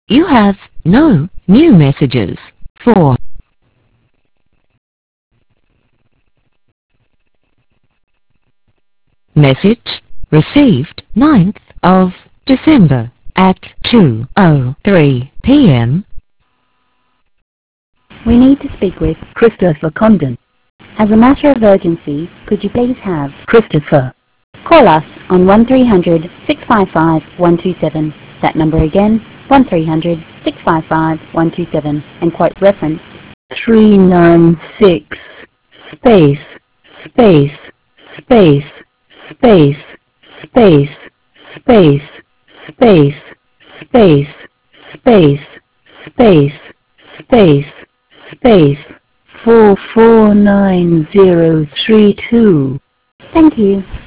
You have no new messages. 4. Message received 9th of December at 2:03 p.m. We need to speak with Christopher Condon. As a matter of urgency, could you please have Christopher. call us on 1300 655 127. That number again, 1300 655 127, and quote reference 396 space space space space space space space space space space space space 449032. Thank you.